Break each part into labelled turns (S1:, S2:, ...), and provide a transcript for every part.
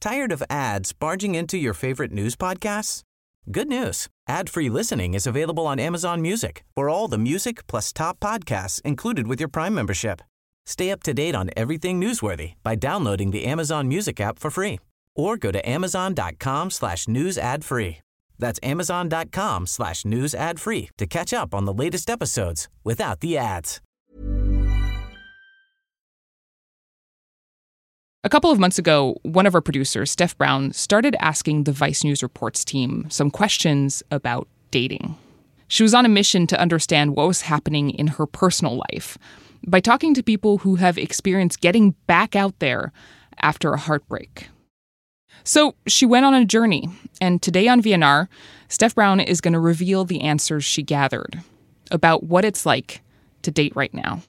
S1: Tired of ads barging into your favorite news podcasts? Good news. Ad-free listening is available on Amazon Music for all the music plus top podcasts included with your Prime membership. Stay up to date on everything newsworthy by downloading the Amazon Music app for free or go to amazon.com/news ad free. That's amazon.com/news ad free to catch up on the latest episodes without the ads.
S2: A couple of months ago, one of our producers, Steph Brown, started asking the Vice News Reports team some questions about dating. She was on a mission to understand what was happening in her personal life by talking to people who have experienced getting back out there after a heartbreak. So she went on a journey, and today on VNR, Steph Brown is going to reveal the answers she gathered about what it's like to date right now.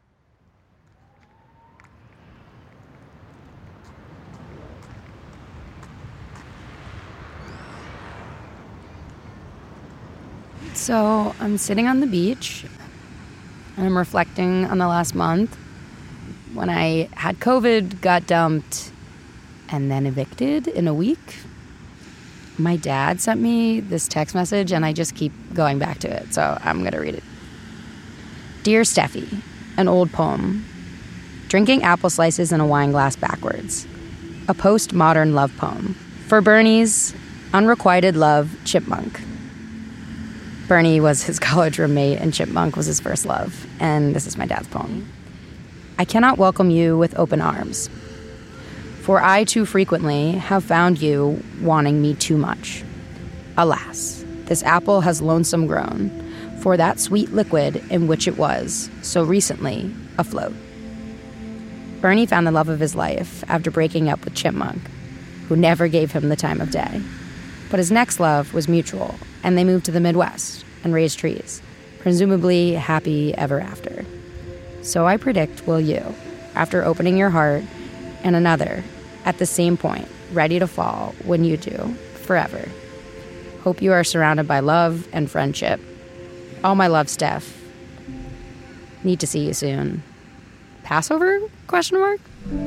S3: So I'm sitting on the beach, and I'm reflecting on the last month when I had COVID, got dumped, and then evicted in a week. My dad sent me this text message, and I just keep going back to it, so I'm going to read it. Dear Steffi, an old poem. Drinking apple slices in a wine glass backwards. A postmodern love poem. For Bernie's unrequited love, Chipmunk. Bernie was his college roommate, and Chipmunk was his first love. And this is my dad's poem. I cannot welcome you with open arms, for I too frequently have found you wanting me too much. Alas, this apple has lonesome grown, for that sweet liquid in which it was, so recently, afloat. Bernie found the love of his life after breaking up with Chipmunk, who never gave him the time of day. But his next love was mutual, and they moved to the Midwest and raised trees, presumably happy ever after. So I predict will you, after opening your heart, and another, at the same point, ready to fall when you do, forever. Hope you are surrounded by love and friendship. All my love, Steph. Need to see you soon. Passover? Question mark?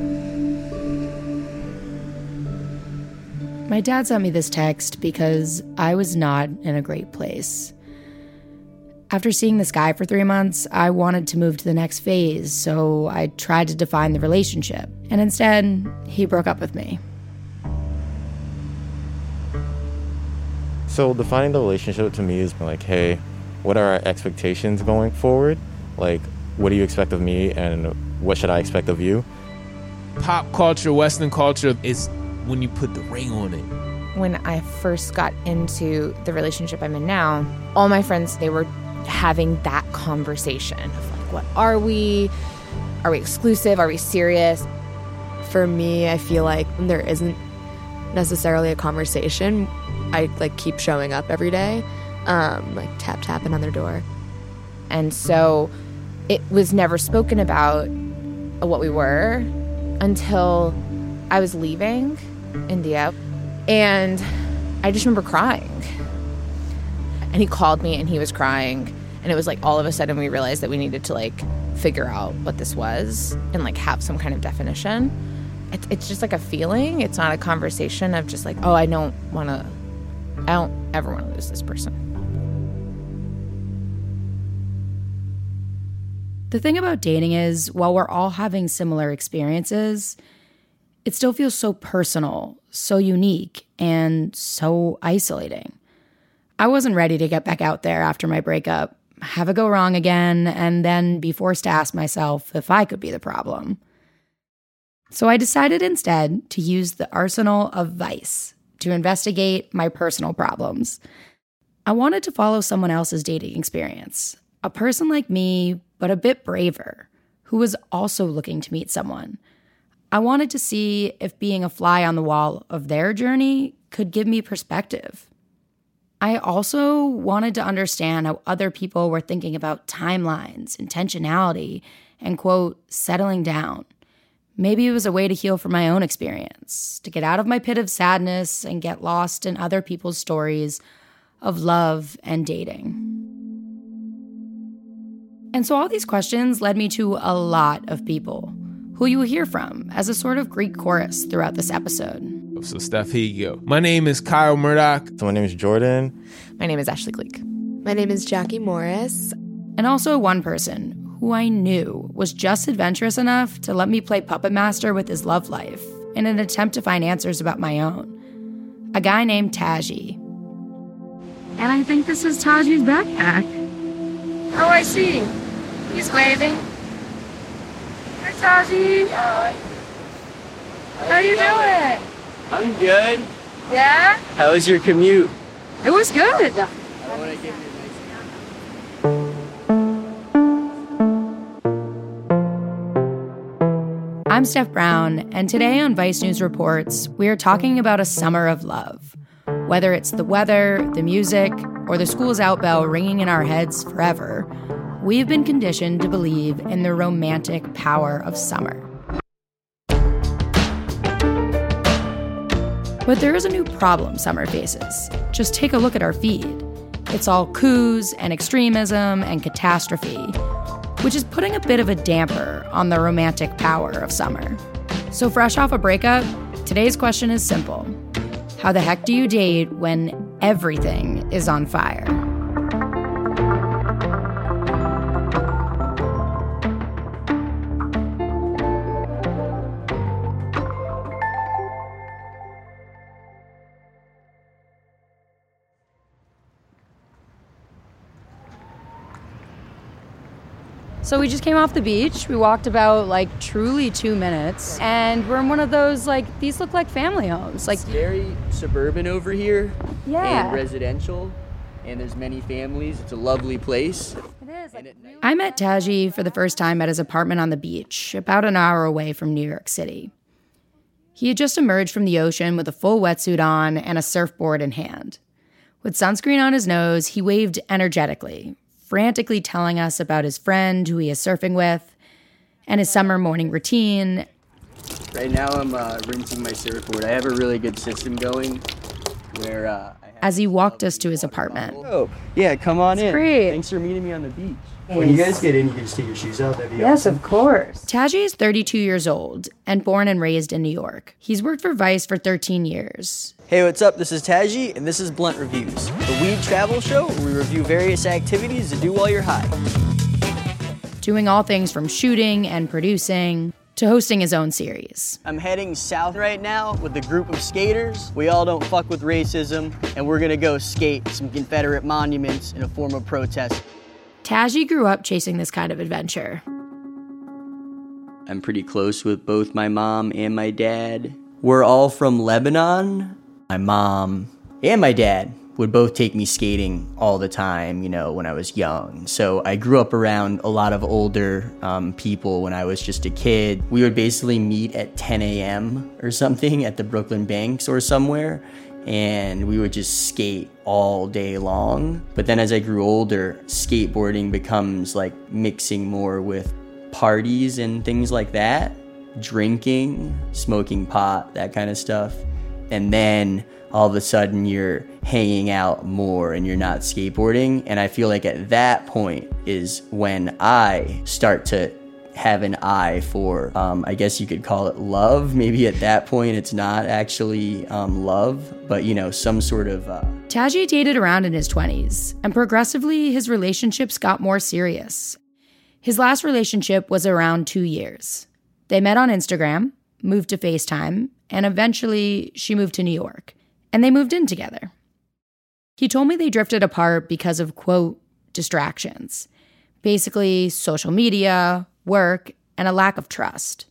S3: My dad sent me this text because I was not in a great place. After seeing this guy for 3 months, I wanted to move to the next phase, so I tried to define the relationship. And instead, he broke up with me.
S4: So defining the relationship to me is like, hey, what are our expectations going forward? Like, what do you expect of me and what should I expect of you?
S5: Pop culture, Western culture is when you put the ring on it.
S6: When I first got into the relationship I'm in now, all my friends, they were having that conversation of like, what are we? Are we exclusive? Are we serious?
S7: For me, I feel like there isn't necessarily a conversation. I like keep showing up every day, like tapping on their door.
S6: And so it was never spoken about what we were until I was leaving India, and I just remember crying. And he called me and he was crying, and it was like all of a sudden we realized that we needed to like figure out what this was and like have some kind of definition. It's just like a feeling. It's not a conversation of just like, oh, I don't ever want to lose this person.
S3: The thing about dating is, while we're all having similar experiences, it still feels so personal, so unique, and so isolating. I wasn't ready to get back out there after my breakup, have it go wrong again, and then be forced to ask myself if I could be the problem. So I decided instead to use the arsenal of Vice to investigate my personal problems. I wanted to follow someone else's dating experience, a person like me, but a bit braver, who was also looking to meet someone. I wanted to see if being a fly on the wall of their journey could give me perspective. I also wanted to understand how other people were thinking about timelines, intentionality, and, quote, settling down. Maybe it was a way to heal from my own experience, to get out of my pit of sadness and get lost in other people's stories of love and dating. And so all these questions led me to a lot of people who you will hear from as a sort of Greek chorus throughout this episode.
S5: So, Steph, here you go. My name is Kyle Murdoch.
S4: So my name is Jordan.
S6: My name is Ashley Gleek.
S7: My name is Jackie Morris.
S3: And also one person who I knew was just adventurous enough to let me play puppet master with his love life in an attempt to find answers about my own. A guy named Taji. And I think this is Taji's backpack. Oh, I see. He's waving. Hi, Taji. How you doing?
S8: I'm good.
S3: Yeah?
S8: How was your commute?
S3: It was good.
S8: I want to give you
S3: I'm Steph Brown, and today on Vice News Reports, we are talking about a summer of love. Whether it's the weather, the music, or the school's out bell ringing in our heads forever, we've been conditioned to believe in the romantic power of summer. But there is a new problem summer faces. Just take a look at our feed. It's all coups and extremism and catastrophe, which is putting a bit of a damper on the romantic power of summer. So fresh off a breakup, today's question is simple. How the heck do you date when everything is on fire? So we just came off the beach. We walked about truly 2 minutes, and we're in one of those these look like family homes.
S8: It's very suburban over here.
S3: Yeah.
S8: And residential, and there's many families. It's a lovely place.
S3: It is. I met Taji for the first time at his apartment on the beach, about an hour away from New York City. He had just emerged from the ocean with a full wetsuit on and a surfboard in hand. With sunscreen on his nose, he waved energetically, frantically telling us about his friend who he is surfing with and his summer morning routine.
S8: Right now I'm rinsing my surfboard. I have a really good system going where
S3: as he walked us to his apartment.
S8: Oh, yeah, come on in.
S3: Great.
S8: Thanks for meeting me on the beach. When you guys get in, you can just take your shoes off. That'd be
S3: Yes,
S8: awesome.
S3: of course. Taji is 32 years old and born and raised in New York. He's worked for Vice for 13 years.
S8: Hey, what's up? This is Taji, and this is Blunt Reviews, the weed travel show where we review various activities to do while you're high.
S3: Doing all things from shooting and producing to hosting his own series.
S8: I'm heading south right now with a group of skaters. We all don't fuck with racism, and we're gonna go skate some Confederate monuments in a form of protest.
S3: Taji grew up chasing this kind of adventure.
S8: I'm pretty close with both my mom and my dad. We're all from Lebanon. My mom and my dad would both take me skating all the time, when I was young. So I grew up around a lot of older people when I was just a kid. We would basically meet at 10 a.m. or something at the Brooklyn Banks or somewhere, and we would just skate all day long. But then as I grew older, skateboarding becomes mixing more with parties and things like that, drinking, smoking pot, that kind of stuff. And then all of a sudden you're hanging out more and you're not skateboarding. And I feel like at that point is when I start to have an eye for, I guess you could call it love. Maybe at that point it's not actually love, but some sort of...
S3: Taji dated around in his 20s, and progressively his relationships got more serious. His last relationship was around 2 years. They met on Instagram, moved to FaceTime, and eventually she moved to New York. And they moved in together. He told me they drifted apart because of, quote, distractions. Basically, social media, work, and a lack of trust.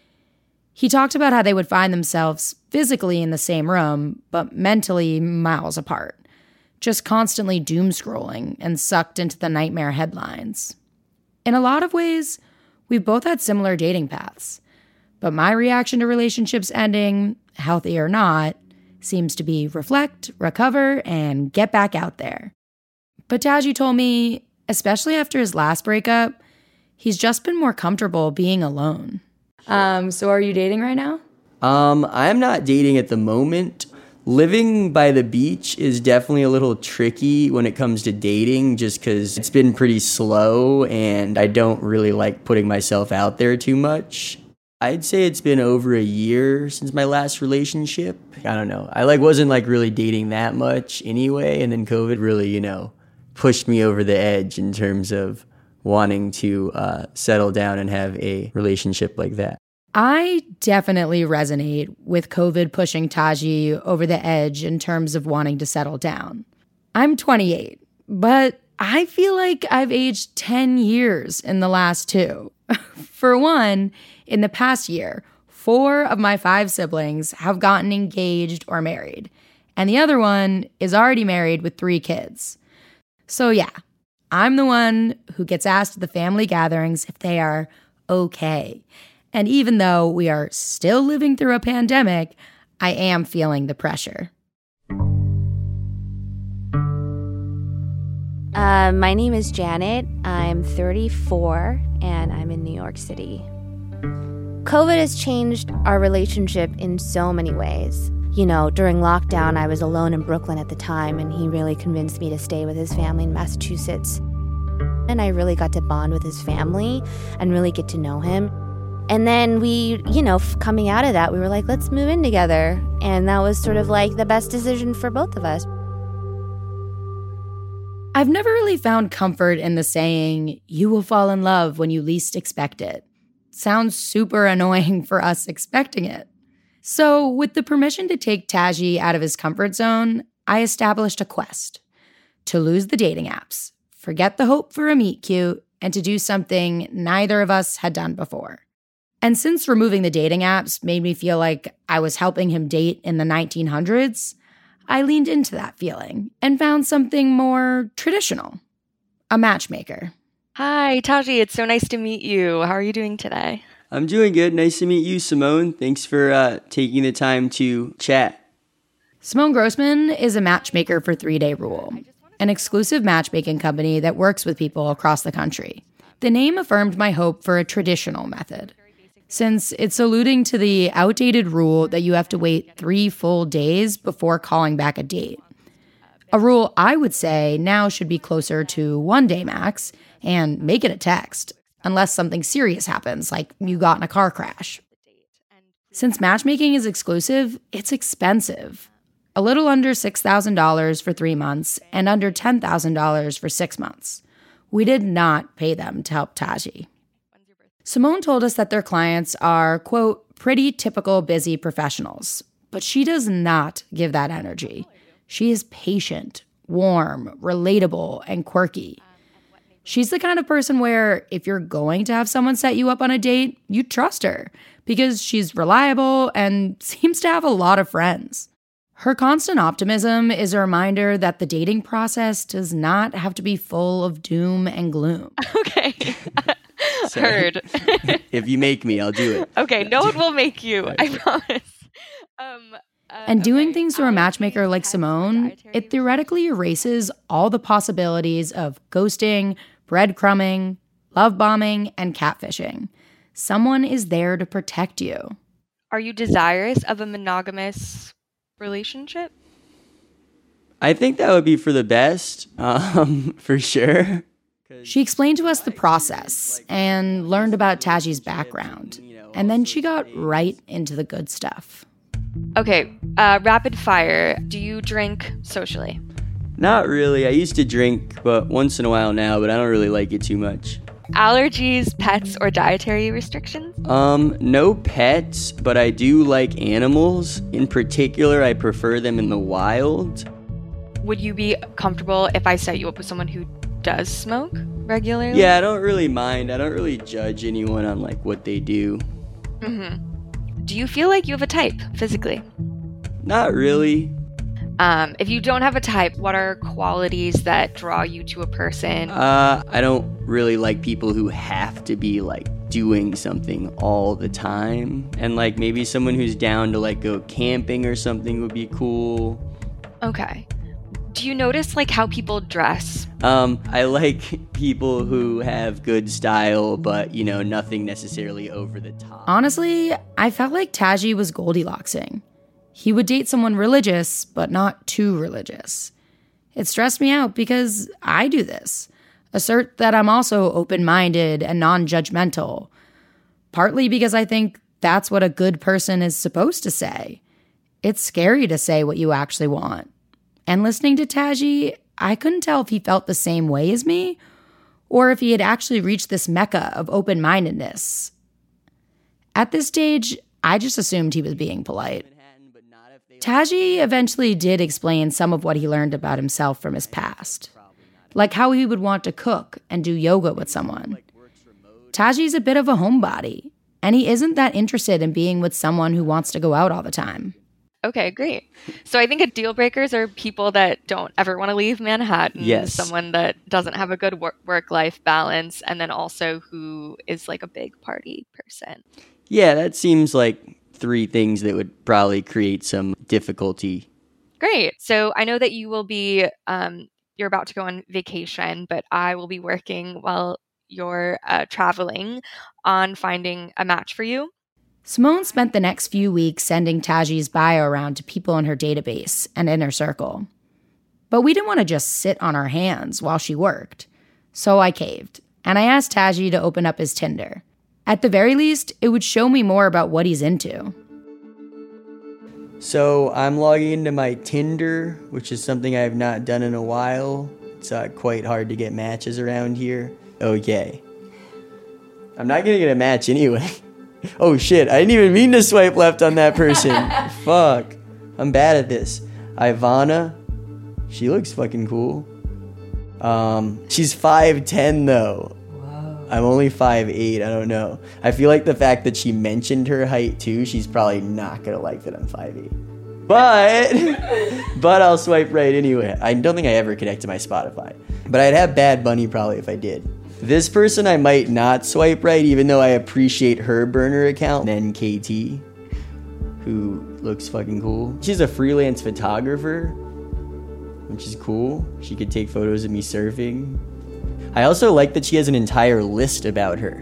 S3: He talked about how they would find themselves physically in the same room, but mentally miles apart, just constantly doom scrolling and sucked into the nightmare headlines. In a lot of ways, we've both had similar dating paths, but my reaction to relationships ending, healthy or not, seems to be reflect, recover, and get back out there. But Taji told me, especially after his last breakup, he's just been more comfortable being alone. So are you dating right now?
S8: I'm not dating at the moment. Living by the beach is definitely a little tricky when it comes to dating, just because it's been pretty slow and I don't really like putting myself out there too much. I'd say it's been over a year since my last relationship. I don't know. I wasn't really dating that much anyway, and then COVID really, pushed me over the edge in terms of wanting to settle down and have a relationship like that.
S3: I definitely resonate with COVID pushing Taji over the edge in terms of wanting to settle down. I'm 28, but I feel like I've aged 10 years in the last 2. For one, in the past year, 4 of my 5 siblings have gotten engaged or married, and the other one is already married with 3 kids. So yeah, I'm the one who gets asked at the family gatherings if they are okay. And even though we are still living through a pandemic, I am feeling the pressure.
S9: My name is Janet. I'm 34, and I'm in New York City. COVID has changed our relationship in so many ways. During lockdown, I was alone in Brooklyn at the time, and he really convinced me to stay with his family in Massachusetts. And I really got to bond with his family and really get to know him. And then we, coming out of that, we were like, let's move in together. And that was sort of the best decision for both of us.
S3: I've never really found comfort in the saying, you will fall in love when you least expect it. Sounds super annoying for us expecting it. So with the permission to take Taji out of his comfort zone, I established a quest to lose the dating apps, forget the hope for a meet cute, and to do something neither of us had done before. And since removing the dating apps made me feel like I was helping him date in the 1900s, I leaned into that feeling and found something more traditional, a matchmaker.
S10: Hi, Taji. It's so nice to meet you. How are you doing today?
S8: I'm doing good. Nice to meet you, Simone. Thanks for taking the time to chat.
S3: Simone Grossman is a matchmaker for 3 Day Rule, an exclusive matchmaking company that works with people across the country. The name affirmed my hope for a traditional method, since it's alluding to the outdated rule that you have to wait 3 full days before calling back a date. A rule I would say now should be closer to 1 day max, and make it a text, unless something serious happens, like you got in a car crash. Since matchmaking is exclusive, it's expensive. A little under $6,000 for 3 months and under $10,000 for 6 months. We did not pay them to help Taji. Simone told us that their clients are, quote, pretty typical busy professionals, but she does not give that energy. She is patient, warm, relatable, and quirky. She's the kind of person where if you're going to have someone set you up on a date, you trust her because she's reliable and seems to have a lot of friends. Her constant optimism is a reminder that the dating process does not have to be full of doom and gloom.
S10: Okay. Heard.
S8: If you make me, I'll do it.
S10: Okay, no one will make you. I promise.
S3: And doing things through a matchmaker like Simone, it theoretically erases all the possibilities of ghosting, breadcrumbing, love bombing, and catfishing. Someone is there to protect you.
S10: Are you desirous of a monogamous relationship?
S8: I think that would be for the best, for sure.
S3: She explained to us the process and learned about Taji's background. And then she got right into the good stuff.
S10: Okay, rapid fire. Do you drink socially?
S8: Not really. I used to drink, but once in a while now, but I don't really like it too much.
S10: Allergies, pets, or dietary restrictions?
S8: No pets, but I do like animals. In particular, I prefer them in the wild.
S10: Would you be comfortable if I set you up with someone who does smoke regularly?
S8: Yeah, I don't really mind. I don't really judge anyone on what they do.
S10: Mm-hmm. Do you feel like you have a type physically?
S8: Not really.
S10: If you don't have a type, what are qualities that draw you to a person?
S8: I don't really like people who have to be doing something all the time. And maybe someone who's down to go camping or something would be cool.
S10: Okay. Do you notice how people dress?
S8: I like people who have good style, but nothing necessarily over the top.
S3: Honestly, I felt like Taji was Goldilocksing. He would date someone religious, but not too religious. It stressed me out because I do this. Assert that I'm also open-minded and non-judgmental. Partly because I think that's what a good person is supposed to say. It's scary to say what you actually want. And listening to Taji, I couldn't tell if he felt the same way as me or if he had actually reached this mecca of open-mindedness. At this stage, I just assumed he was being polite. Taji eventually did explain some of what he learned about himself from his past, like how he would want to cook and do yoga with someone. Taji's a bit of a homebody, and he isn't that interested in being with someone who wants to go out all the time.
S10: Okay, great. So I think a deal breakers are people that don't ever want to leave Manhattan.
S8: Yes.
S10: Someone that doesn't have a good work-life balance, and then also who is like a big party person.
S8: Yeah, that seems like 3 things that would probably create some difficulty.
S10: Great. So I know that you will be, you're about to go on vacation, but I will be working while you're traveling on finding a match for you.
S3: Simone spent the next few weeks sending Taji's bio around to people in her database and inner circle. But we didn't want to just sit on our hands while she worked. So I caved, and I asked Taji to open up his Tinder. At the very least, it would show me more about what he's into.
S8: So I'm logging into my Tinder, which is something I have not done in a while. It's quite hard to get matches around here. Okay. I'm not going to get a match anyway. Oh shit, I didn't even mean to swipe left on that person. Fuck. I'm bad at this. Ivana. She looks fucking cool. She's 5'10" though. Wow. I'm only 5'8", I don't know. I feel like the fact that she mentioned her height too, she's probably not gonna like that I'm 5'8". But I'll swipe right anyway. I don't think I ever connect to my Spotify. But I'd have Bad Bunny probably if I did. This person I might not swipe right, even though I appreciate her burner account. Then KT, who looks fucking cool. She's a freelance photographer, which is cool. She could take photos of me surfing. I also like that she has an entire list about her.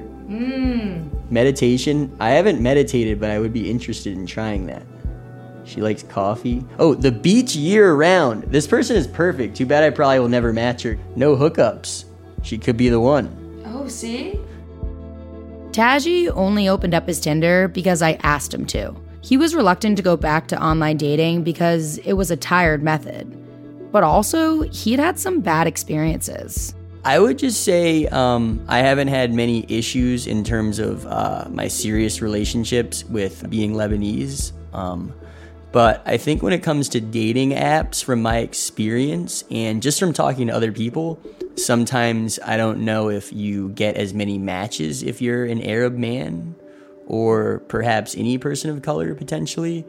S8: Meditation. I haven't meditated, but I would be interested in trying that. She likes coffee. Oh, the beach year round. This person is perfect. Too bad I probably will never match her. No hookups. She could be the one.
S3: Oh, see? Taji only opened up his Tinder because I asked him to. He was reluctant to go back to online dating because it was a tired method. But also, he'd had some bad experiences.
S8: I would just say I haven't had many issues in terms of my serious relationships with being Lebanese. But I think when it comes to dating apps, from my experience and just from talking to other people, sometimes I don't know if you get as many matches if you're an Arab man or perhaps any person of color potentially.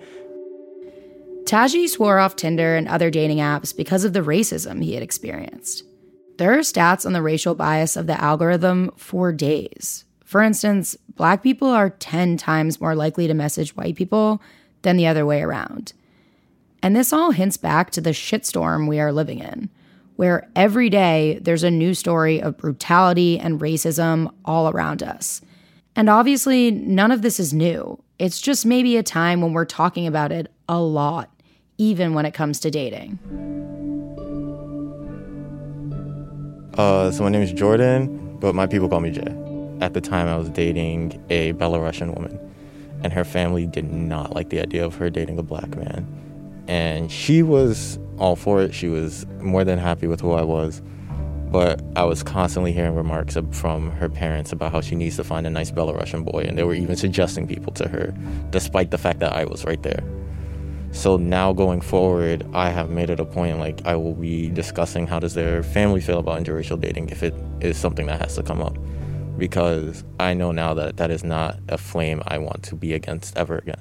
S3: Taji swore off Tinder and other dating apps because of the racism he had experienced. There are stats on the racial bias of the algorithm for days. For instance, Black people are 10 times more likely to message white people than the other way around. And this all hints back to the shitstorm we are living in, where every day there's a new story of brutality and racism all around us. And obviously, none of this is new. It's just maybe a time when we're talking about it a lot, even when it comes to dating.
S4: So my name is Jordan, but my people call me Jay. At the time, I was dating a Belarusian woman, and her family did not like the idea of her dating a Black man. And she was all for it. She was more than happy with who I was. But I was constantly hearing remarks from her parents about how she needs to find a nice Belarusian boy, and they were even suggesting people to her, despite the fact that I was right there. So now going forward, I have made it a point, like, I will be discussing how does their family feel about interracial dating if it is something that has to come up. Because I know now that that is not a flame I want to be against ever again.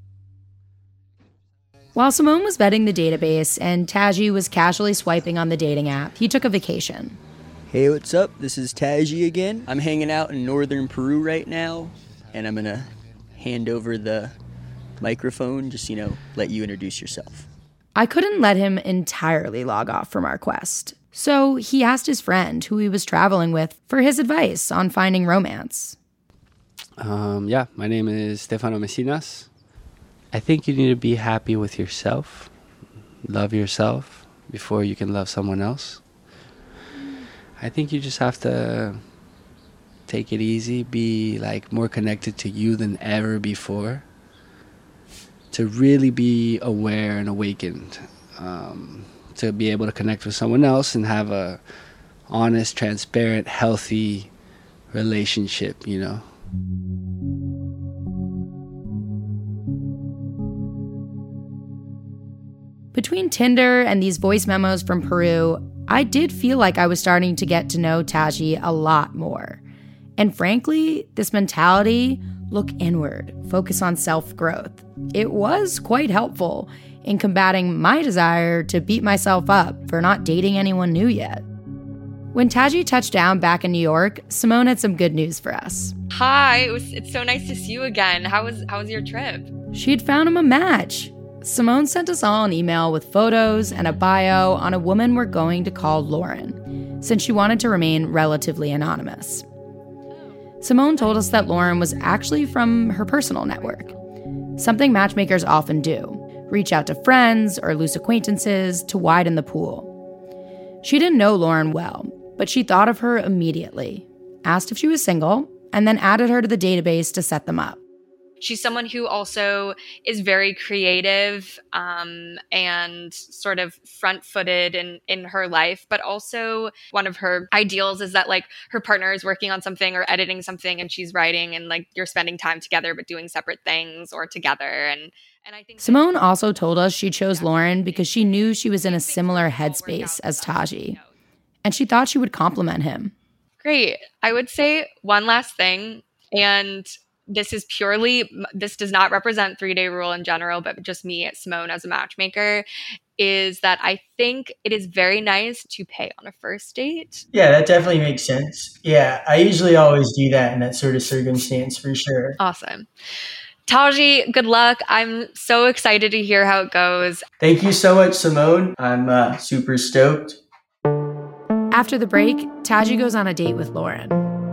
S3: While Simone was vetting the database and Taji was casually swiping on the dating app, he took a vacation.
S8: Hey, what's up? This is Taji again. I'm hanging out in northern Peru right now, and I'm gonna hand over the microphone, just, let you introduce yourself.
S3: I couldn't let him entirely log off from our quest. So he asked his friend, who he was traveling with, for his advice on finding romance.
S11: My name is Stefano Messinas. I think you need to be happy with yourself. Love yourself before you can love someone else. I think you just have to take it easy, be like more connected to you than ever before, to really be aware and awakened, to be able to connect with someone else and have a honest, transparent, healthy relationship, you know.
S3: Between Tinder and these voice memos from Peru, I did feel like I was starting to get to know Taji a lot more. And frankly, this mentality, look inward, focus on self-growth, it was quite helpful in combating my desire to beat myself up for not dating anyone new yet. When Taji touched down back in New York, Simone had some good news for us.
S10: Hi, it's so nice to see you again. How was your trip?
S3: She'd found him a match. Simone sent us all an email with photos and a bio on a woman we're going to call Lauren, since she wanted to remain relatively anonymous. Simone told us that Lauren was actually from her personal network, something matchmakers often do, reach out to friends or loose acquaintances to widen the pool. She didn't know Lauren well, but she thought of her immediately, asked if she was single, and then added her to the database to set them up.
S10: She's someone who also is very creative and sort of front-footed in her life, but also one of her ideals is that like her partner is working on something or editing something and she's writing, and like you're spending time together but doing separate things or together. And I think
S3: Simone also told us she chose Lauren because she knew she was in a similar headspace as Taji, and she thought she would compliment him.
S10: Great. I would say one last thing, and this does not represent 3-Day Rule in general, but just me, Simone, as a matchmaker, is that I think it is very nice to pay on a first date.
S12: Yeah, that definitely makes sense. Yeah, I usually always do that in that sort of circumstance for sure.
S10: Awesome. Taji, good luck. I'm so excited to hear how it goes.
S12: Thank you so much, Simone. I'm super stoked.
S3: After the break, Taji goes on a date with Lauren.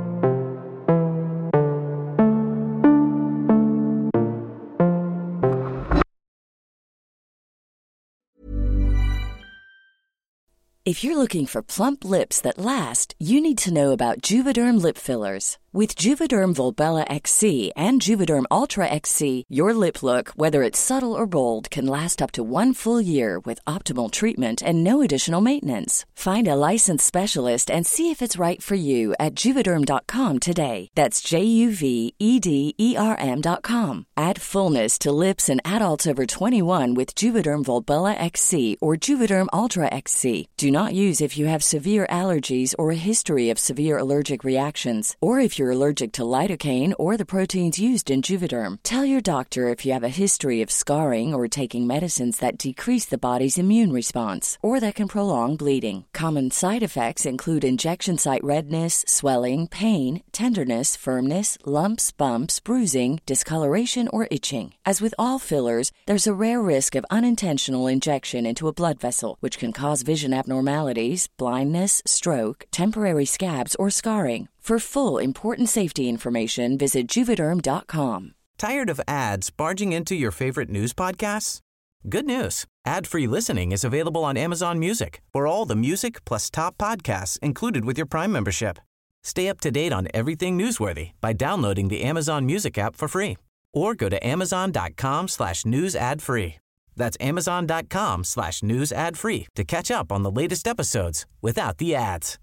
S13: If you're looking for plump lips that last, you need to know about Juvederm lip fillers. With Juvederm Volbella XC and Juvederm Ultra XC, your lip look, whether it's subtle or bold, can last up to 1 full year with optimal treatment and no additional maintenance. Find a licensed specialist and see if it's right for you at Juvederm.com today. That's JUVEDERM.com. Add fullness to lips in adults over 21 with Juvederm Volbella XC or Juvederm Ultra XC. Do not use if you have severe allergies or a history of severe allergic reactions, or if you're allergic to lidocaine or the proteins used in Juvederm. Tell your doctor if you have a history of scarring or taking medicines that decrease the body's immune response or that can prolong bleeding. Common side effects include injection site redness, swelling, pain, tenderness, firmness, lumps, bumps, bruising, discoloration, or itching. As with all fillers, there's a rare risk of unintentional injection into a blood vessel, which can cause vision abnormalities, blindness, stroke, temporary scabs, or scarring. For full, important safety information, visit Juvederm.com.
S1: Tired of ads barging into your favorite news podcasts? Good news. Ad-free listening is available on Amazon Music for all the music plus top podcasts included with your Prime membership. Stay up to date on everything newsworthy by downloading the Amazon Music app for free or go to amazon.com/news ad free. That's amazon.com/news ad free to catch up on the latest episodes without the ads.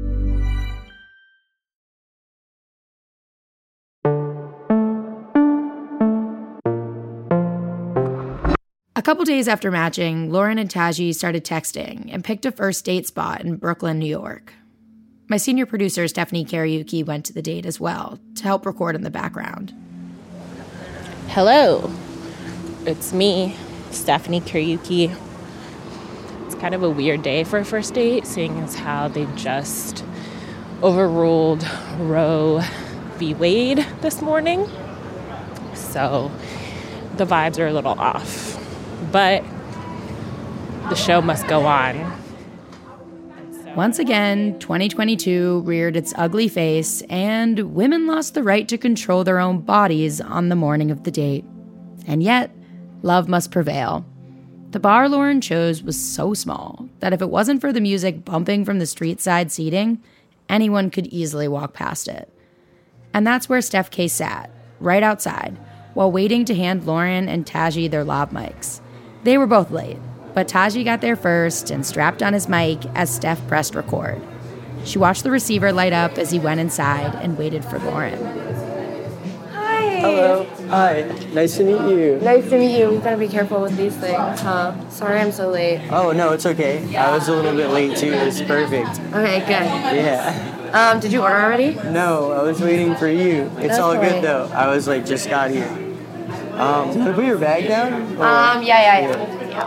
S3: A couple days after matching, Lauren and Taji started texting and picked a first date spot in Brooklyn, New York. My senior producer, Stephanie Kariuki, went to the date as well to help record in the background.
S14: Hello, it's me, Stephanie Kariuki. It's kind of a weird day for a first date, seeing as how they just overruled Roe v. Wade this morning. So the vibes are a little off. But the show must go on.
S3: Once again, 2022 reared its ugly face, and women lost the right to control their own bodies on the morning of the date. And yet, love must prevail. The bar Lauren chose was so small that if it wasn't for the music bumping from the street side seating, anyone could easily walk past it. And that's where Steph K sat, right outside, while waiting to hand Lauren and Taji their lav mics. They were both late, but Taji got there first and strapped on his mic as Steph pressed record. She watched the receiver light up as he went inside and waited for Lauren.
S15: Hi.
S8: Hello. Hi. Nice to meet you.
S15: Nice to meet you. We've got to be careful with these things, huh? Sorry I'm so late.
S8: Oh, no, it's okay. I was a little bit late, too. It's perfect.
S15: Okay, good.
S8: Yeah.
S15: Did you order already?
S8: No, I was waiting for you. It's
S15: That's
S8: all
S15: right.
S8: good, though. I was, just got here. Do you want to put your bag down? Or-
S15: Yeah.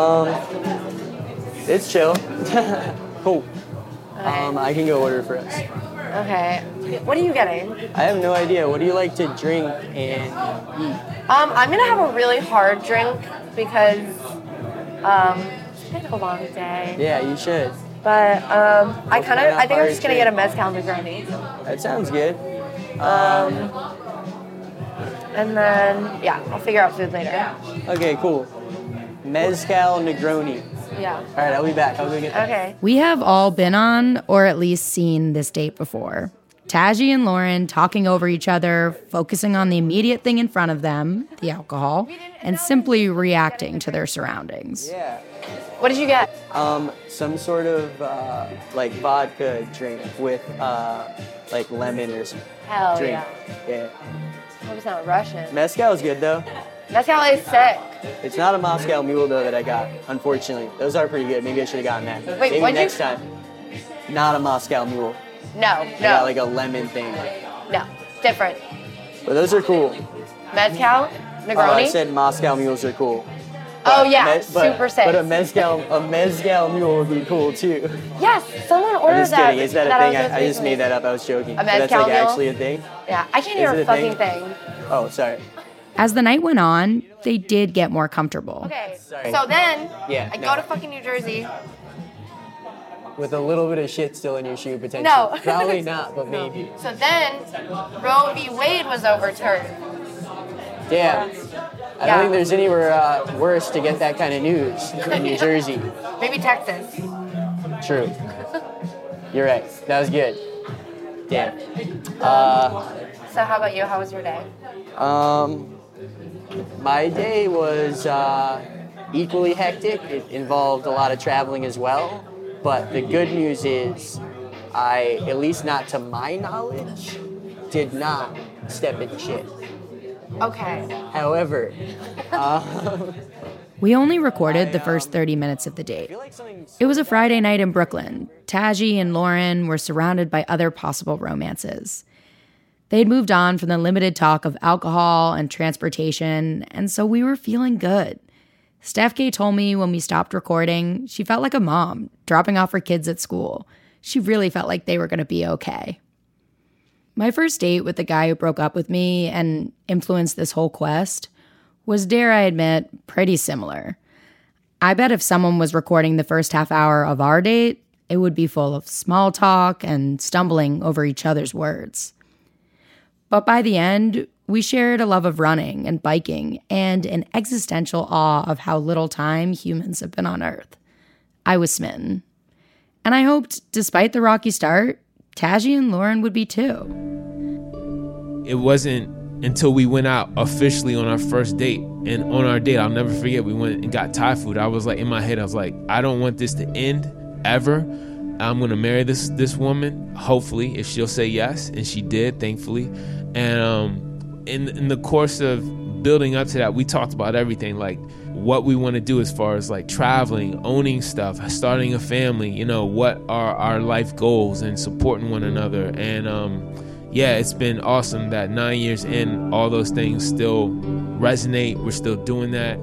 S8: It's chill. Cool. I can go order for us.
S15: Okay. What are you getting?
S8: I have no idea. What do you like to drink and eat?
S15: I'm gonna have a really hard drink because it's been a long day.
S8: Yeah, you should.
S15: But I think I'm just gonna get a mezcal Negroni.
S8: That sounds good.
S15: And then I'll figure out food later.
S8: Okay, cool. Mezcal Negroni.
S15: Yeah.
S8: All right, I'll be back. I'll go get that.
S15: Okay.
S3: We have all been on, or at least seen, this date before. Taji and Lauren talking over each other, focusing on the immediate thing in front of them, the alcohol, and simply reacting to their surroundings.
S8: Yeah.
S15: What did you get?
S8: Some sort of vodka drink with lemon or something.
S15: Hell
S8: drink.
S15: yeah.
S8: Yeah.
S15: Hope it's not Russian.
S8: Mezcal is good though.
S15: Mezcal is sick.
S8: It's not a Moscow Mule though that I got, unfortunately. Those are pretty good. Maybe I should have gotten that.
S15: Wait,
S8: Maybe
S15: what'd you-
S8: next time. Not a Moscow Mule.
S15: No.
S8: I got like a lemon thing.
S15: No. Different.
S8: But those are cool.
S15: Mezcal? Negroni?
S8: Oh, I said Moscow Mules are cool.
S15: Oh, yeah. Super sick.
S8: But a mezcal mule would be cool too.
S15: Yes, someone ordered
S8: I'm just
S15: that.
S8: kidding. Is that a thing? I just made that up. I was joking.
S15: A
S8: But that's
S15: mezcal
S8: like
S15: mule?
S8: actually a thing?
S15: Yeah, I can't
S8: Is
S15: hear
S8: it
S15: a
S8: a
S15: fucking
S8: thing?
S15: thing.
S8: Oh, sorry.
S3: As the night went on, they did get more comfortable.
S15: Okay,
S8: Sorry.
S15: so then
S8: Yeah,
S15: I
S8: no.
S15: go to fucking New Jersey.
S8: With a little bit of shit still in your shoe, potentially.
S15: No.
S8: Probably not, but maybe.
S15: So then Roe v. Wade was overturned.
S8: Damn. I don't think there's anywhere worse to get that kind of news than New Jersey.
S15: Maybe Texas.
S8: True. You're right. That was good. Damn.
S15: So how about you? How was your day?
S8: My day was equally hectic. It involved a lot of traveling as well. But the good news is I, at least not to my knowledge, did not step in shit.
S15: Okay.
S8: However,
S3: We only recorded the first 30 minutes of the date. It was a Friday night in Brooklyn. Taji and Lauren were surrounded by other possible romances. They'd moved on from the limited talk of alcohol and transportation, and so we were feeling good. Steph K told me when we stopped recording, she felt like a mom dropping off her kids at school. She really felt like they were going to be okay. My first date with the guy who broke up with me and influenced this whole quest was, dare I admit, pretty similar. I bet if someone was recording the first half hour of our date, it would be full of small talk and stumbling over each other's words. But by the end, we shared a love of running and biking and an existential awe of how little time humans have been on Earth. I was smitten. And I hoped, despite the rocky start, Taji and Lauren would be too.
S5: It wasn't until we went out officially on our first date. And on our date, I'll never forget, we went and got Thai food. I was like, in my head, I was like, I don't want this to end ever. I'm going to marry this woman, hopefully, if she'll say yes. And she did, thankfully. And in the course of building up to that, we talked about everything, like what we want to do as far as like traveling, owning stuff, starting a family, you know, what are our life goals and supporting one another. And yeah, it's been awesome that 9 years in, all those things still resonate. We're still doing that.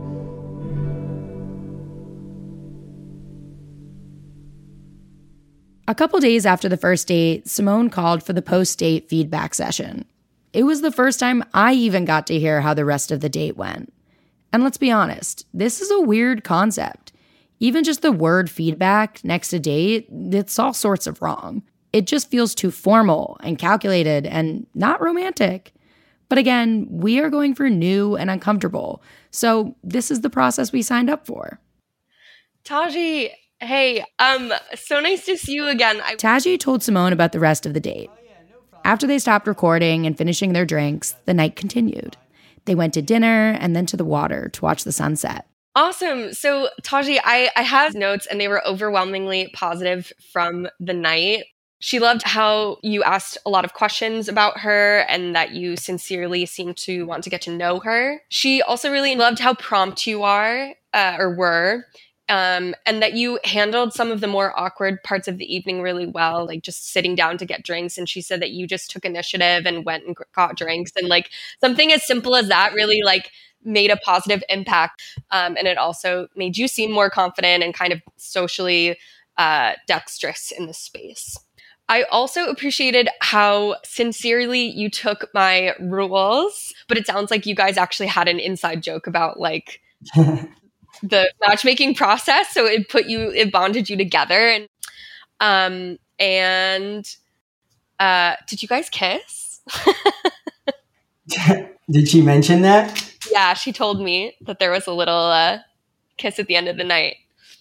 S3: A couple days after the first date, Simone called for the post-date feedback session. It was the first time I even got to hear how the rest of the date went. And let's be honest, this is a weird concept. Even just the word feedback next to date, it's all sorts of wrong. It just feels too formal and calculated and not romantic. But again, we are going for new and uncomfortable. So this is the process we signed up for.
S10: Taji, hey, so nice to see you again.
S3: Taji told Simone about the rest of the date. After they stopped recording and finishing their drinks, the night continued. They went to dinner and then to the water to watch the sunset.
S10: Awesome. So, Taji, I have notes and they were overwhelmingly positive from the night. She loved how you asked a lot of questions about her and that you sincerely seemed to want to get to know her. She also really loved how prompt you are, or were, and that you handled some of the more awkward parts of the evening really well, like just sitting down to get drinks. And she said that you just took initiative and went and got drinks. And like something as simple as that really like made a positive impact. And it also made you seem more confident and kind of socially dexterous in this space. I also appreciated how sincerely you took my rules, but it sounds like you guys actually had an inside joke about like the matchmaking process. So it bonded you together. And did you guys kiss?
S12: Did she mention that?
S10: Yeah, she told me that there was a little kiss at the end of the night.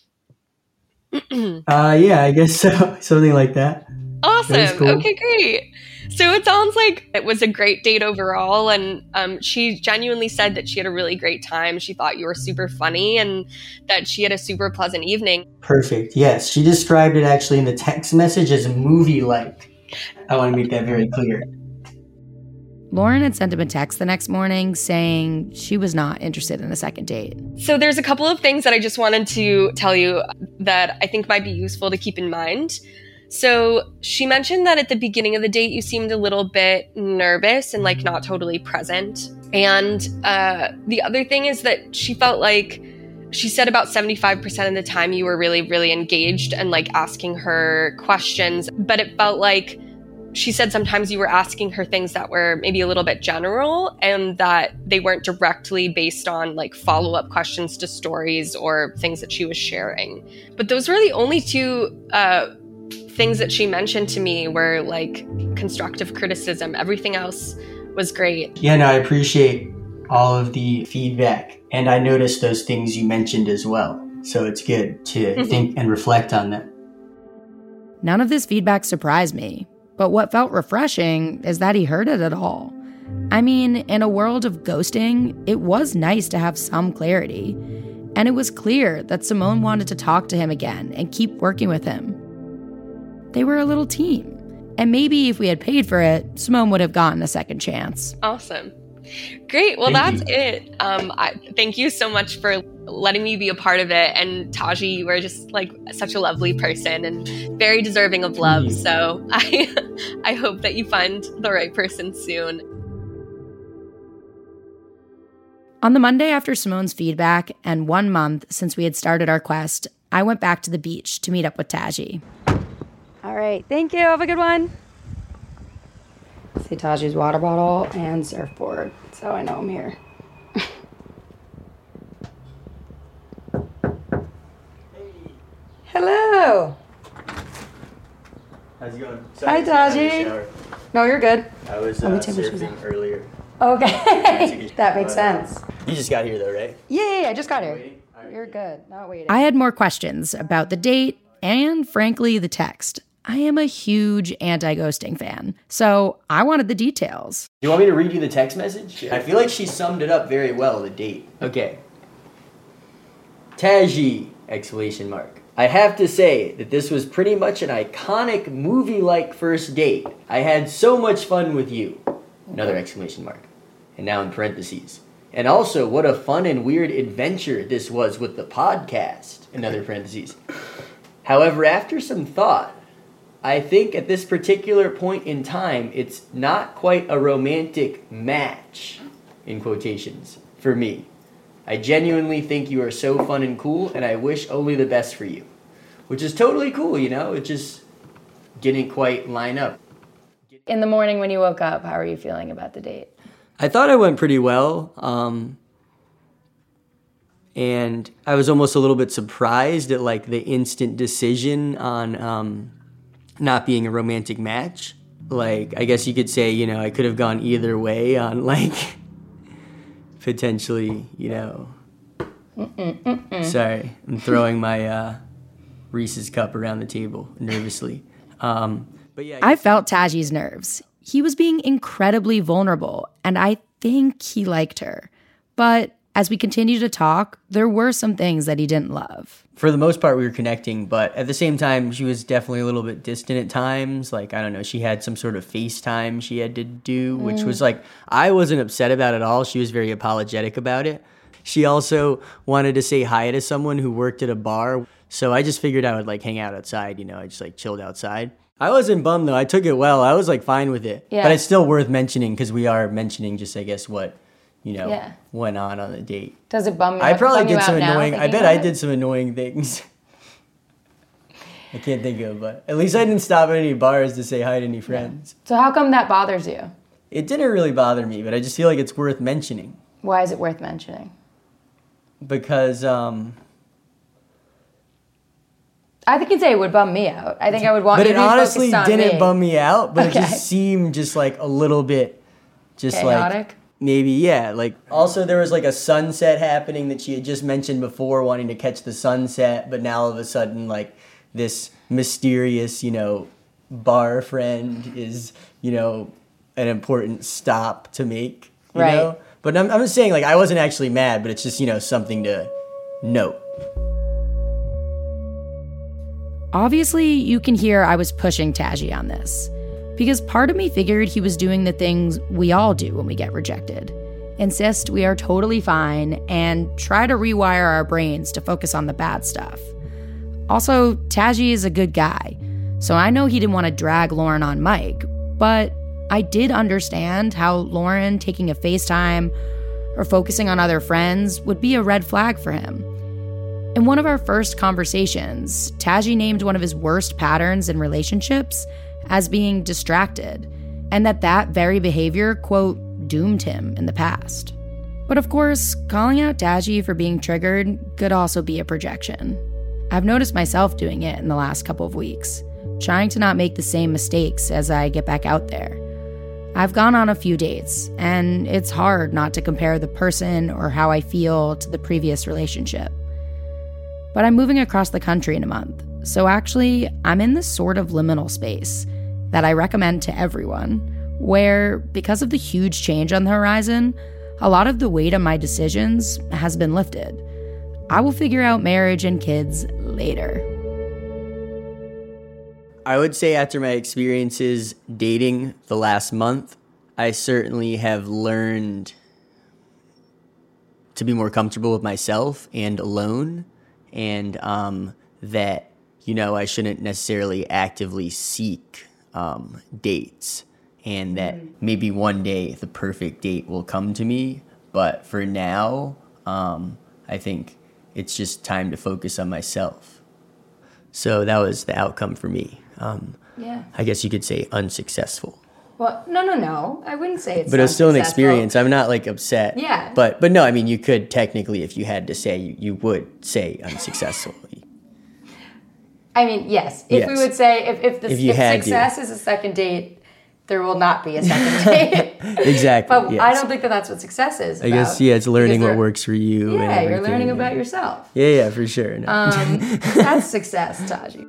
S12: Yeah, I guess so. Something like that.
S10: Awesome.
S12: Cool.
S10: Okay, great. So it sounds like it was a great date overall. And she genuinely said that she had a really great time. She thought you were super funny and that she had a super pleasant evening.
S12: Perfect. Yes. She described it actually in the text message as movie-like. I want to make that very clear.
S3: Lauren had sent him a text the next morning saying she was not interested in a second date.
S10: So there's a couple of things that I just wanted to tell you that I think might be useful to keep in mind. So she mentioned that at the beginning of the date, you seemed a little bit nervous and like not totally present. And the other thing is that she felt like she said about 75% of the time you were really, really engaged and like asking her questions. But it felt like she said sometimes you were asking her things that were maybe a little bit general and that they weren't directly based on like follow-up questions to stories or things that she was sharing. But those were the only two things that she mentioned to me were like constructive criticism. Everything else was great.
S12: Yeah, no, I appreciate all of the feedback. And I noticed those things you mentioned as well. So it's good to think and reflect on them.
S3: None of this feedback surprised me. But what felt refreshing is that he heard it at all. I mean, in a world of ghosting, it was nice to have some clarity. And it was clear that Simone wanted to talk to him again and keep working with him. They were a little team. And maybe if we had paid for it, Simone would have gotten a second chance.
S10: Awesome. Great. Well, that's it. Thank you so much for letting me be a part of it. And Taji, you are just like such a lovely person and very deserving of love. So I hope that you find the right person soon.
S3: On the Monday after Simone's feedback and 1 month since we had started our quest, I went back to the beach to meet up with Taji. All right. Thank you. Have a good one. See Taji's water bottle and surfboard. So I know I'm here. Hello.
S12: How's it going?
S3: Hi, Taji. No, you're good.
S12: I was surfing earlier.
S3: Okay. That makes sense.
S12: You just got here though, right?
S3: Yeah, I just got here. You're good. Not waiting. I had more questions about the date and, frankly, the text. I am a huge anti-ghosting fan, so I wanted the details.
S8: You want me to read you the text message? I feel like she summed it up very well, the date. Okay. Taji! ! I have to say that this was pretty much an iconic movie-like first date. I had so much fun with you! Another exclamation mark. And now in parentheses. And also, what a fun and weird adventure this was with the podcast! Another parentheses. However, after some thought, I think at this particular point in time, it's not quite a romantic match, in quotations, for me. I genuinely think you are so fun and cool, and I wish only the best for you. Which is totally cool, you know? It just didn't quite line up.
S3: In the morning when you woke up, how are you feeling about the date?
S8: I thought it went pretty well. And I was almost a little bit surprised at like the instant decision on not being a romantic match. Like, I guess you could say, you know, I could have gone either way on like potentially, you know. Sorry, I'm throwing my Reese's cup around the table nervously. But yeah,
S3: I felt Taji's nerves. he was being incredibly vulnerable, and I think he liked her. But as we continued to talk, there were some things that he didn't love.
S8: For the most part, we were connecting, but at the same time, she was definitely a little bit distant at times. Like, I don't know, she had some sort of FaceTime she had to do, which was like, I wasn't upset about it at all. She was very apologetic about it. She also wanted to say hi to someone who worked at a bar. So I just figured I would like hang out outside, you know, I just like chilled outside. I wasn't bummed though. I took it well. I was like fine with it.
S3: Yeah.
S8: But it's still worth mentioning because we are mentioning just, I guess, what, you know, went on the date.
S3: Does it bum you
S8: I probably
S3: bum you
S8: did some
S3: out now
S8: annoying, I
S3: thinking
S8: bet
S3: about
S8: I
S3: it?
S8: did some annoying things. I can't think of, but at least I didn't stop at any bars to say hi to any friends.
S3: So how come that bothers you?
S8: It didn't really bother me, but I just feel like it's worth mentioning.
S3: Why is it worth mentioning?
S8: Because,
S3: I think you'd say it would bum me out. I think I would want
S8: but
S3: you
S8: it
S3: to be
S8: honestly
S3: focused on
S8: didn't
S3: me.
S8: bum me out, but
S3: Okay.
S8: it just seemed just like a little bit, just
S3: Chaotic?
S8: like maybe, yeah. Like also there was like a sunset happening that she had just mentioned before, wanting to catch the sunset, but now all of a sudden like this mysterious, you know, bar friend is, you know, an important stop to make, you
S3: Right.
S8: know? But I'm just saying like I wasn't actually mad, but it's just, you know, something to note.
S3: Obviously, you can hear I was pushing Taji on this, because part of me figured he was doing the things we all do when we get rejected. Insist we are totally fine and try to rewire our brains to focus on the bad stuff. Also, Taji is a good guy, so I know he didn't want to drag Lauren on Mike, but I did understand how Lauren taking a FaceTime or focusing on other friends would be a red flag for him. In one of our first conversations, Taji named one of his worst patterns in relationships as being distracted, and that very behavior, quote, doomed him in the past. But of course, calling out Taji for being triggered could also be a projection. I've noticed myself doing it in the last couple of weeks, trying to not make the same mistakes as I get back out there. I've gone on a few dates, and it's hard not to compare the person or how I feel to the previous relationship. But I'm moving across the country in a month, so actually, I'm in this sort of liminal space that I recommend to everyone, where, because of the huge change on the horizon, a lot of the weight of my decisions has been lifted. I will figure out marriage and kids later.
S8: I would say after my experiences dating the last month, I certainly have learned to be more comfortable with myself and alone, and that, you know, I shouldn't necessarily actively seek dates, and that maybe one day the perfect date will come to me, but for now, I think it's just time to focus on myself. So that was the outcome for me. I guess you could say unsuccessful.
S3: Well, no. I wouldn't say it's
S8: But it was still an
S3: unsuccessful.
S8: experience. I'm not like upset.
S3: Yeah.
S8: But no, I mean, you could technically, if you had to say, you would say unsuccessful.
S3: I mean, yes. If we
S8: Yes.
S3: would say, if
S8: you had to.
S3: success is a second date, there will not be a second date.
S8: Exactly.
S3: But
S8: yes.
S3: I don't think that's what success is
S8: I guess, yeah, it's learning what works for you. and
S3: Yeah, you're
S8: everything.
S3: learning about yourself.
S8: Yeah, for sure. No.
S3: That's success, Taji.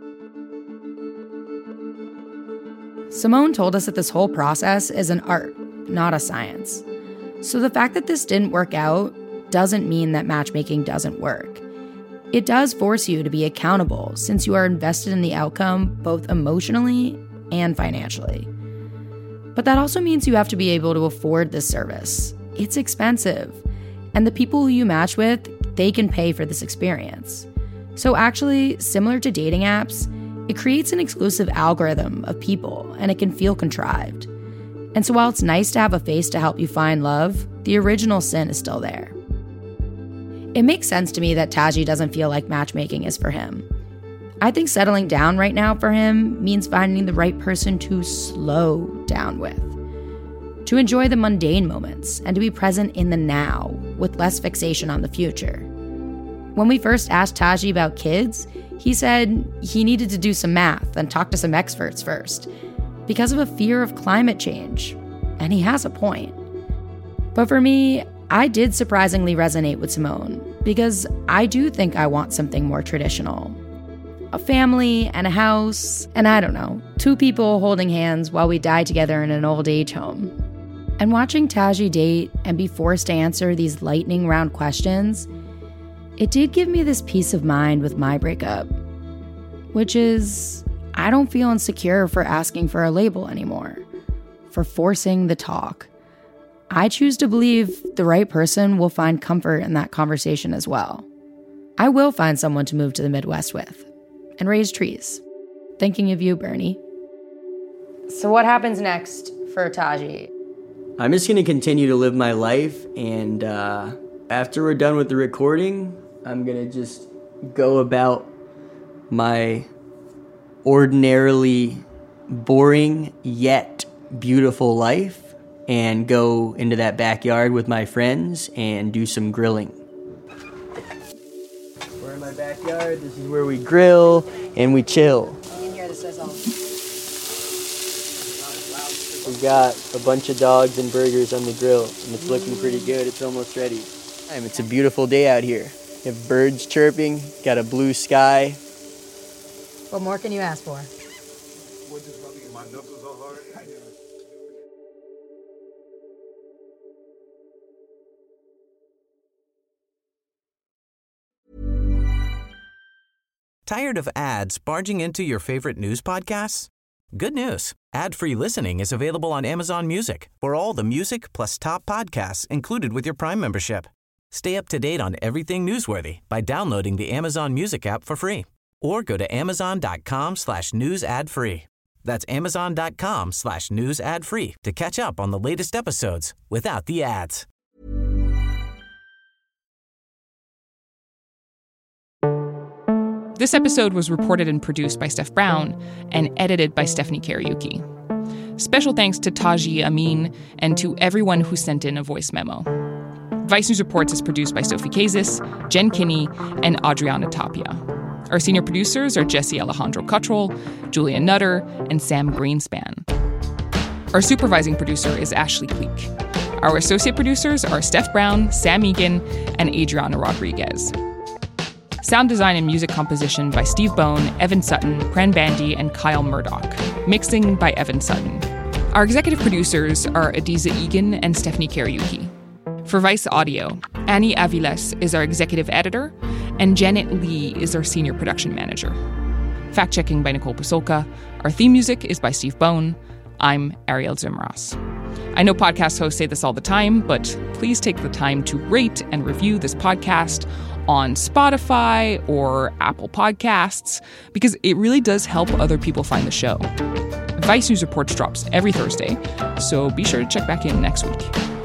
S3: Simone told us that this whole process is an art, not a science. So the fact that this didn't work out doesn't mean that matchmaking doesn't work. It does force you to be accountable since you are invested in the outcome both emotionally and financially. But that also means you have to be able to afford this service. It's expensive, and the people who you match with, they can pay for this experience. So actually, similar to dating apps, it creates an exclusive algorithm of people, and it can feel contrived. And so while it's nice to have a face to help you find love, the original sin is still there. It makes sense to me that Taji doesn't feel like matchmaking is for him. I think settling down right now for him means finding the right person to slow down with, to enjoy the mundane moments and to be present in the now with less fixation on the future. When we first asked Taji about kids, he said he needed to do some math and talk to some experts first because of a fear of climate change, and he has a point. But for me, I did surprisingly resonate with Simone because I do think I want something more traditional. a family and a house, and I don't know, 2 people holding hands while we die together in an old age home. And watching Taji date and be forced to answer these lightning round questions, it did give me this peace of mind with my breakup, which is I don't feel insecure for asking for a label anymore, for forcing the talk. I choose to believe the right person will find comfort in that conversation as well. I will find someone to move to the Midwest with and raise trees. Thinking of you, Bernie. So what happens next for Taji?
S8: I'm just going to continue to live my life, and after we're done with the recording, I'm going to just go about my ordinarily boring yet beautiful life and go into that backyard with my friends and do some grilling. We're in my backyard. This is where we grill and we chill.
S3: You can hear the sizzle.
S8: We've got a bunch of dogs and burgers on the grill, and it's looking pretty good. It's almost ready. It's a beautiful day out here. You have birds chirping, got a blue sky.
S3: What more can you ask for?
S1: Tired of ads barging into your favorite news podcasts? Good news. Ad-free listening is available on Amazon Music for all the music plus top podcasts included with your Prime membership. Stay up to date on everything newsworthy by downloading the Amazon Music app for free or go to amazon.com/news ad free. That's amazon.com/news ad free to catch up on the latest episodes without the ads.
S2: This episode was reported and produced by Steph Brown and edited by Stephanie Kariuki. Special thanks to Taji Amin and to everyone who sent in a voice memo. Vice News Reports is produced by Sophie Kazis, Jen Kinney, and Adriana Tapia. Our senior producers are Jesse Alejandro Cottrell, Julia Nutter, and Sam Greenspan. Our supervising producer is Ashley Cleek. Our associate producers are Steph Brown, Sam Egan, and Adriana Rodriguez. Sound design and music composition by Steve Bone, Evan Sutton, Pran Bandy, and Kyle Murdoch. Mixing by Evan Sutton. Our executive producers are Adiza Egan and Stephanie Kariuki. For Vice Audio, Annie Aviles is our executive editor, and Janet Lee is our senior production manager. Fact-checking by Nicole Pasolka. Our theme music is by Steve Bone. I'm Ariel Zimras. I know podcast hosts say this all the time, but please take the time to rate and review this podcast on Spotify or Apple Podcasts, because it really does help other people find the show. Vice News Reports drops every Thursday, so be sure to check back in next week.